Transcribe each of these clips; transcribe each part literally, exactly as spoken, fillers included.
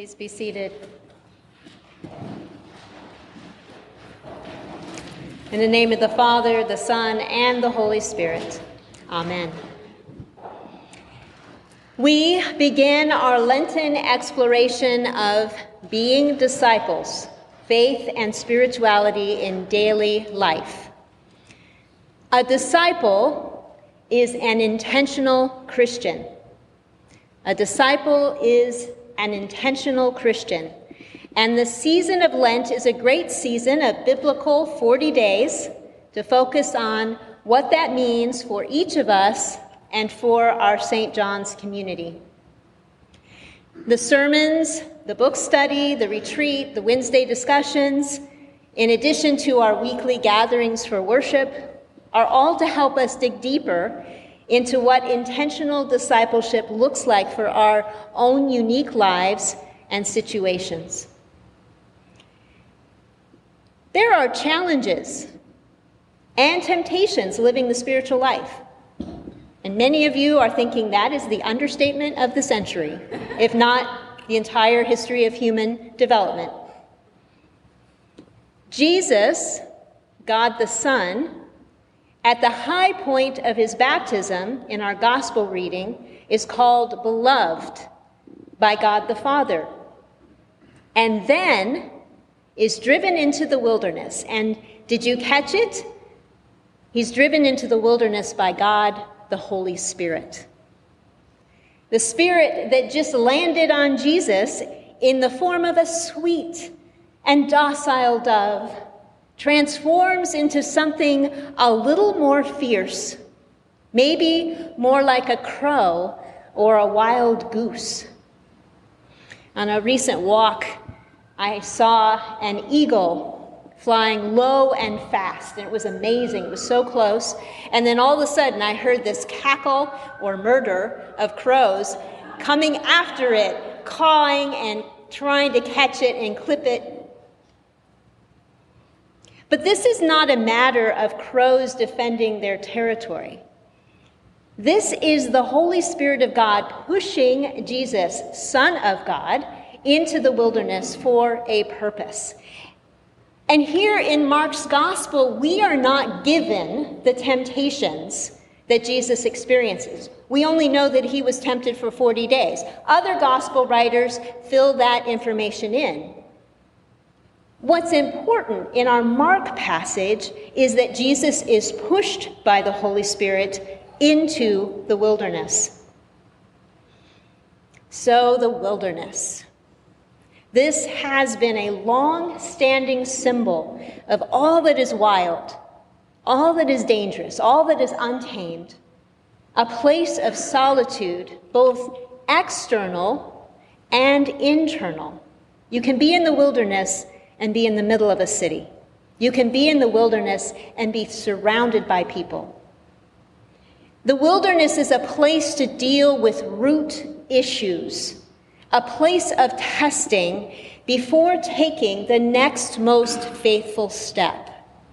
Please be seated. In the name of the Father, the Son, and the Holy Spirit. Amen. We begin our Lenten exploration of being disciples, faith and spirituality in daily life. A disciple is an intentional Christian. A disciple is an intentional Christian. And the season of Lent is a great season of biblical forty days to focus on what that means for each of us and for our Saint John's community. The sermons, the book study, the retreat, the Wednesday discussions, in addition to our weekly gatherings for worship, are all to help us dig deeper into what intentional discipleship looks like for our own unique lives and situations. There are challenges and temptations living the spiritual life. And many of you are thinking that is the understatement of the century, if not the entire history of human development. Jesus, God the Son, at the high point of his baptism in our gospel reading, is called beloved by God the Father, and then is driven into the wilderness. And did you catch it? He's driven into the wilderness by God the Holy Spirit. The Spirit that just landed on Jesus in the form of a sweet and docile dove transforms into something a little more fierce, maybe more like a crow or a wild goose. On a recent walk, I saw an eagle flying low and fast, and it was amazing. It was so close. And then all of a sudden, I heard this cackle or murder of crows coming after it, cawing and trying to catch it and clip it. But this is not a matter of crows defending their territory. This is the Holy Spirit of God pushing Jesus, Son of God, into the wilderness for a purpose. And here in Mark's gospel, we are not given the temptations that Jesus experiences. We only know that he was tempted for forty days. Other gospel writers fill that information in. What's important in our Mark passage is that Jesus is pushed by the Holy Spirit into the wilderness. So the wilderness. This has been a long-standing symbol of all that is wild, all that is dangerous, all that is untamed, a place of solitude, both external and internal. You can be in the wilderness and be in the middle of a city. You can be in the wilderness and be surrounded by people. The wilderness is a place to deal with root issues, a place of testing before taking the next most faithful step.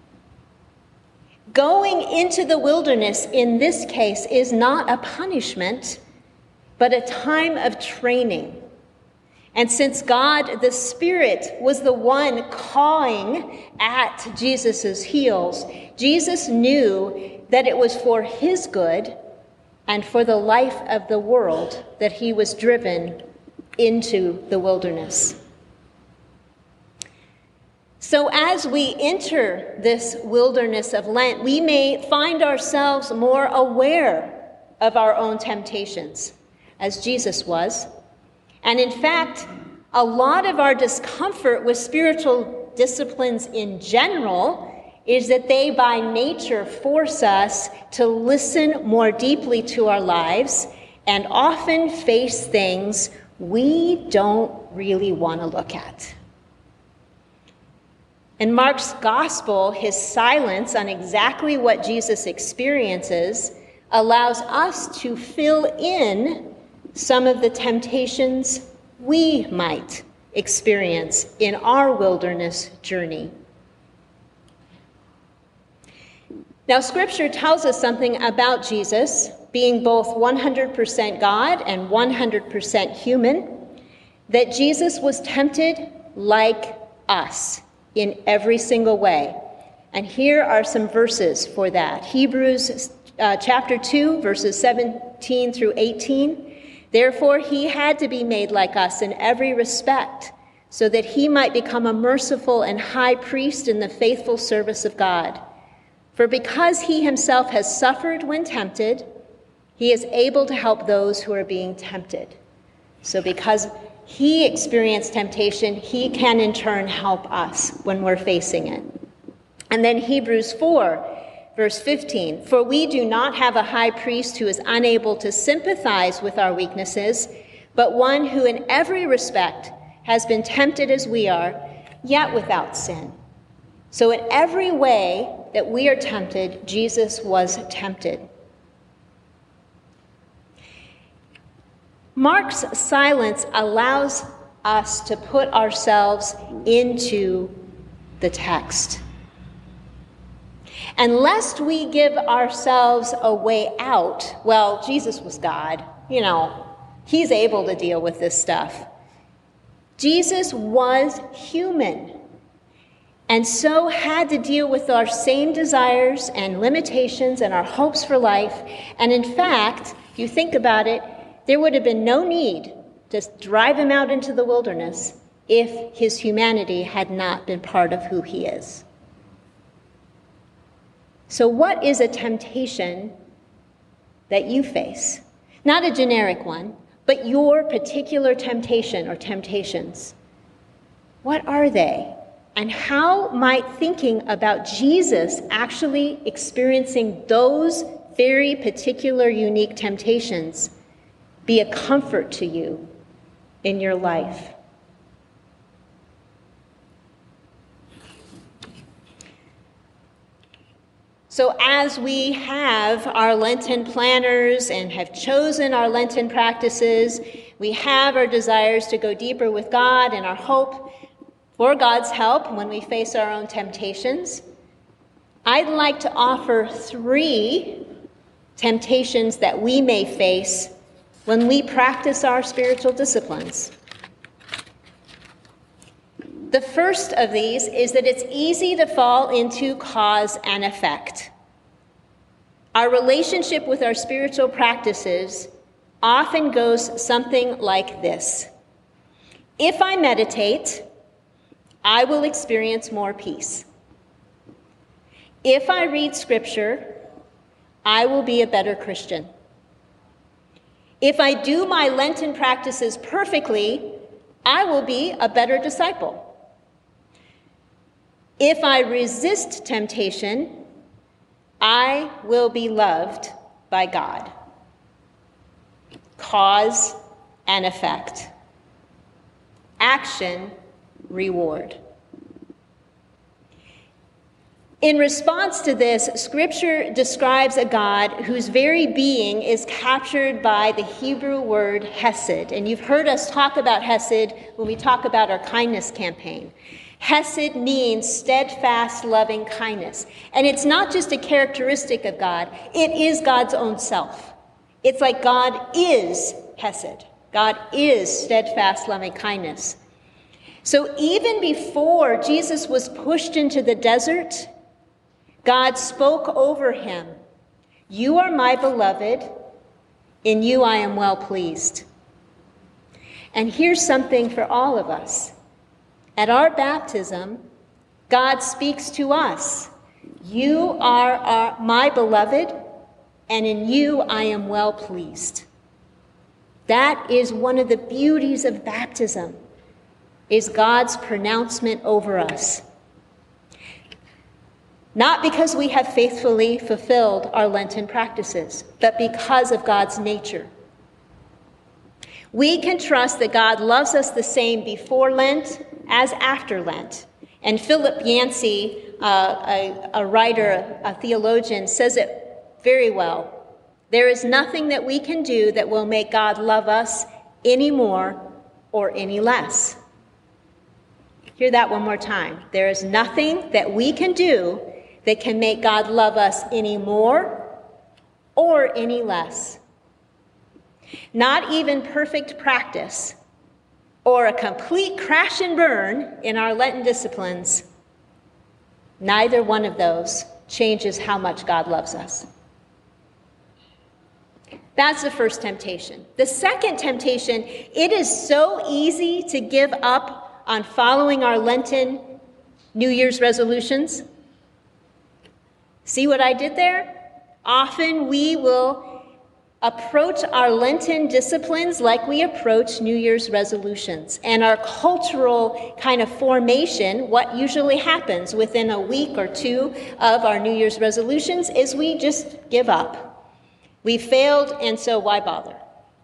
Going into the wilderness in this case is not a punishment, but a time of training. And since God, the Spirit, was the one cawing at Jesus' heels, Jesus knew that it was for his good and for the life of the world that he was driven into the wilderness. So as we enter this wilderness of Lent, we may find ourselves more aware of our own temptations, as Jesus was. And in fact, a lot of our discomfort with spiritual disciplines in general is that they by nature force us to listen more deeply to our lives and often face things we don't really want to look at. In Mark's gospel, his silence on exactly what Jesus experiences allows us to fill in some of the temptations we might experience in our wilderness journey. Now, Scripture tells us something about Jesus being both one hundred percent God and one hundred percent human. that Jesus was tempted like us in every single way. And here are some verses for that. Hebrews uh, chapter two, verses seventeen through eighteen. Therefore, he had to be made like us in every respect, so that he might become a merciful and high priest in the faithful service of God. For because he himself has suffered when tempted, he is able to help those who are being tempted. So because he experienced temptation, he can in turn help us when we're facing it. And then Hebrews four, verse fifteen, for we do not have a high priest who is unable to sympathize with our weaknesses, but one who in every respect has been tempted as we are, yet without sin. So in every way that we are tempted, Jesus was tempted. Mark's silence allows us to put ourselves into the text. And lest we give ourselves a way out, well, Jesus was God, you know, he's able to deal with this stuff. Jesus was human, and so had to deal with our same desires and limitations and our hopes for life. And in fact, if you think about it, there would have been no need to drive him out into the wilderness if his humanity had not been part of who he is. So what is a temptation that you face? Not a generic one, but your particular temptation or temptations. What are they? And how might thinking about Jesus actually experiencing those very particular unique temptations be a comfort to you in your life? So as we have our Lenten planners and have chosen our Lenten practices, we have our desires to go deeper with God and our hope for God's help when we face our own temptations. I'd like to offer three temptations that we may face when we practice our spiritual disciplines. The first of these is that it's easy to fall into cause and effect. Our relationship with our spiritual practices often goes something like this. If I meditate, I will experience more peace. If I read Scripture, I will be a better Christian. If I do my Lenten practices perfectly, I will be a better disciple. If I resist temptation, I will be loved by God. Cause and effect. Action, reward. In response to this, Scripture describes a God whose very being is captured by the Hebrew word hesed. And you've heard us talk about hesed when we talk about our kindness campaign. Hesed means steadfast, loving kindness. And it's not just a characteristic of God, it is God's own self. It's like God is hesed. God is steadfast, loving kindness. So even before Jesus was pushed into the desert, God spoke over him, "You are my beloved, in you I am well pleased." And here's something for all of us. At our baptism, God speaks to us, "You are our, my beloved, and in you I am well pleased." That is one of the beauties of baptism, is God's pronouncement over us. Not because we have faithfully fulfilled our Lenten practices, but because of God's nature. We can trust that God loves us the same before Lent as after Lent. And Philip Yancey, uh, a, a writer, a theologian, says it very well. There is nothing that we can do that will make God love us any more or any less. Hear that one more time. There is nothing that we can do that can make God love us any more or any less. Not even perfect practice or a complete crash and burn in our Lenten disciplines, neither one of those changes how much God loves us. That's the first temptation. The second temptation, it is so easy to give up on following our Lenten New Year's resolutions. See what I did there? Often we will approach our Lenten disciplines like we approach New Year's resolutions. And our cultural kind of formation, what usually happens within a week or two of our New Year's resolutions, is we just give up. We failed, and so why bother?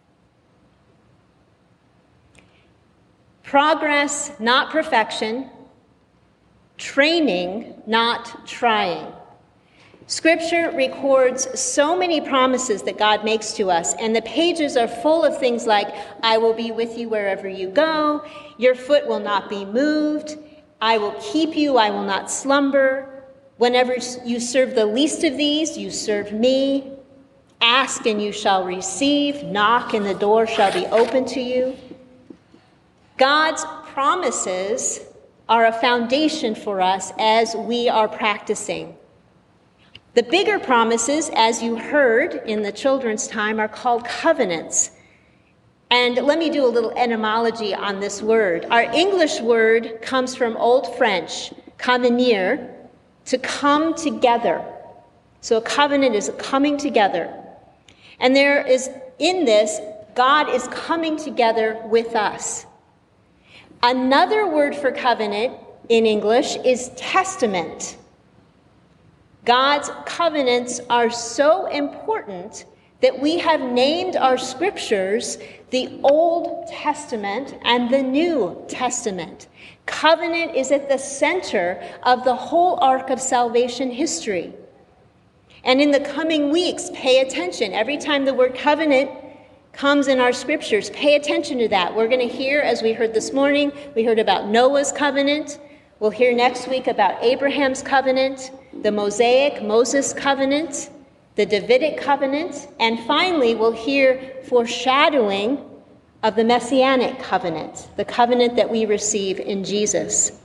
Progress, not perfection. Training, not trying. Scripture records so many promises that God makes to us, and the pages are full of things like, I will be with you wherever you go, your foot will not be moved, I will keep you, I will not slumber. Whenever you serve the least of these, you serve me. Ask and you shall receive, knock and the door shall be open to you. God's promises are a foundation for us as we are practicing. The bigger promises, as you heard in the children's time, are called covenants. And let me do a little etymology on this word. Our English word comes from Old French, convenir, to come together. So a covenant is a coming together. And there is, in this, God is coming together with us. Another word for covenant in English is testament. God's covenants are so important that we have named our scriptures the Old Testament and the New Testament. Covenant is at the center of the whole arc of salvation history. And in the coming weeks, pay attention. Every time the word covenant comes in our scriptures, pay attention to that. We're going to hear, as we heard this morning, we heard about Noah's covenant. We'll hear next week about Abraham's covenant, the Mosaic, Moses covenant, the Davidic covenant, and finally we'll hear foreshadowing of the Messianic covenant, the covenant that we receive in Jesus.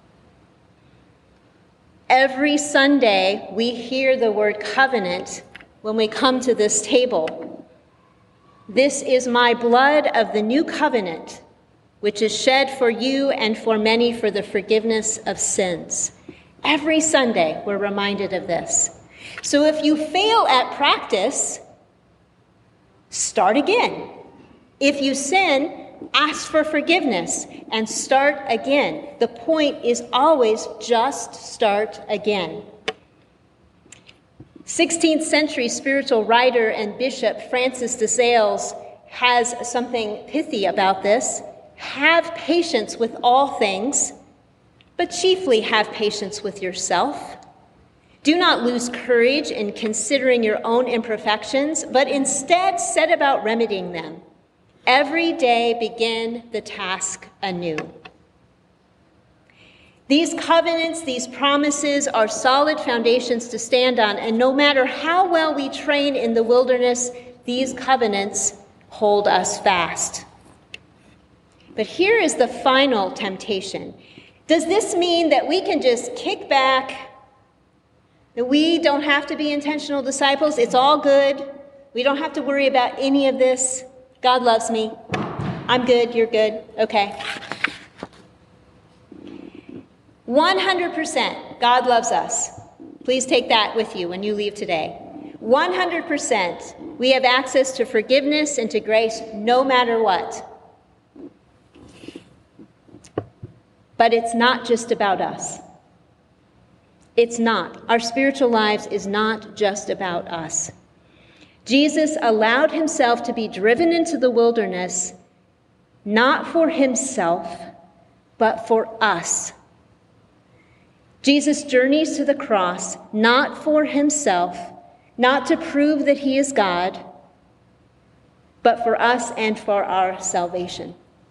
Every Sunday, we hear the word covenant when we come to this table. This is my blood of the new covenant, which is shed for you and for many for the forgiveness of sins. Every Sunday, we're reminded of this. So if you fail at practice, start again. If you sin, ask for forgiveness and start again. The point is always just start again. sixteenth century spiritual writer and bishop Francis de Sales has something pithy about this. Have patience with all things, but chiefly have patience with yourself. Do not lose courage in considering your own imperfections, but instead set about remedying them. Every day begin the task anew. These covenants, these promises are solid foundations to stand on, and no matter how well we train in the wilderness, these covenants hold us fast. But here is the final temptation. Does this mean that we can just kick back, that we don't have to be intentional disciples? It's all good. We don't have to worry about any of this. God loves me. I'm good. You're good. Okay. one hundred percent God loves us. Please take that with you when you leave today. one hundred percent we have access to forgiveness and to grace no matter what. But it's not just about us. It's not. Our spiritual lives is not just about us. Jesus allowed himself to be driven into the wilderness, not for himself, but for us. Jesus journeys to the cross, not for himself, not to prove that he is God, but for us and for our salvation.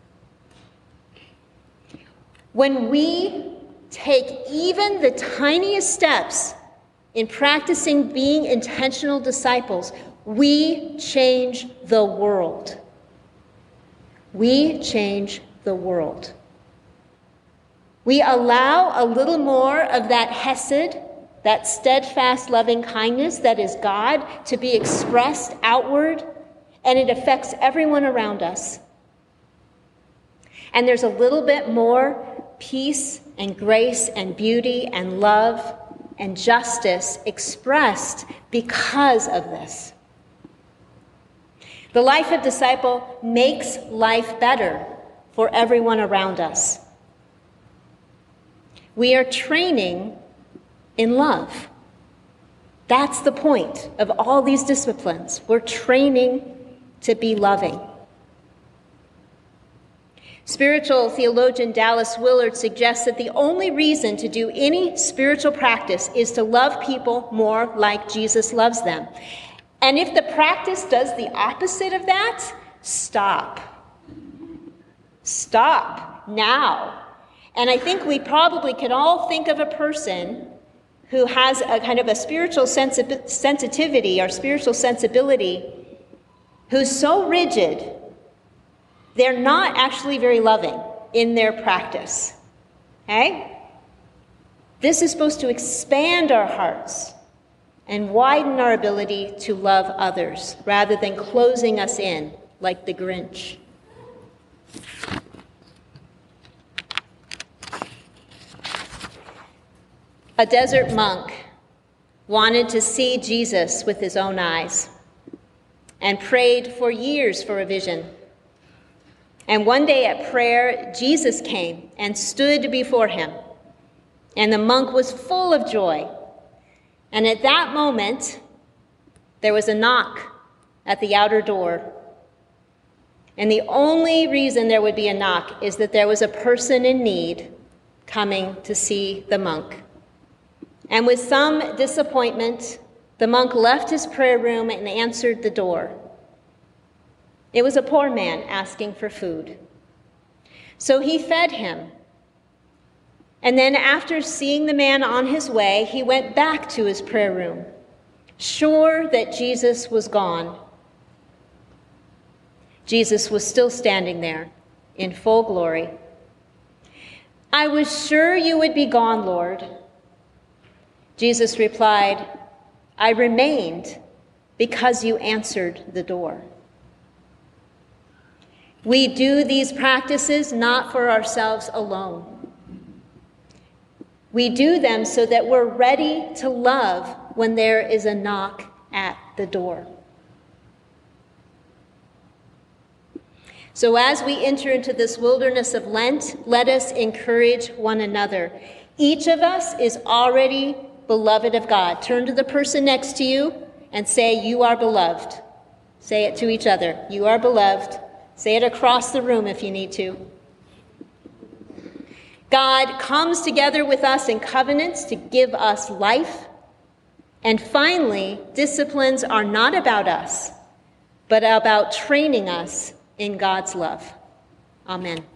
When we take even the tiniest steps in practicing being intentional disciples, we change the world. We change the world. We allow a little more of that hesed, that steadfast loving kindness that is God, to be expressed outward, and it affects everyone around us. And there's a little bit more peace and grace and beauty and love and justice expressed because of this. The life of disciple makes life better for everyone around us. We are training in love. That's the point of all these disciplines. We're training to be loving. Spiritual theologian Dallas Willard suggests that the only reason to do any spiritual practice is to love people more like Jesus loves them. And if the practice does the opposite of that, stop. Stop now. And I think we probably can all think of a person who has a kind of a spiritual sensi- sensitivity or spiritual sensibility who's so rigid, they're not actually very loving in their practice. Okay? This is supposed to expand our hearts and widen our ability to love others rather than closing us in like the Grinch. A desert monk wanted to see Jesus with his own eyes and prayed for years for a vision. And one day at prayer, Jesus came and stood before him, and the monk was full of joy. And at that moment, there was a knock at the outer door. And the only reason there would be a knock is that there was a person in need coming to see the monk. And with some disappointment, the monk left his prayer room and answered the door. It was a poor man asking for food. So he fed him. And then after seeing the man on his way, he went back to his prayer room, sure that Jesus was gone. Jesus was still standing there in full glory. "I was sure you would be gone, Lord." Jesus replied, "I remained because you answered the door." We do these practices not for ourselves alone. We do them so that we're ready to love when there is a knock at the door. So as we enter into this wilderness of Lent, let us encourage one another. Each of us is already beloved of God. Turn to the person next to you and say, "You are beloved." Say it to each other. You are beloved. Say it across the room if you need to. God comes together with us in covenants to give us life. And finally, disciplines are not about us, but about training us in God's love. Amen.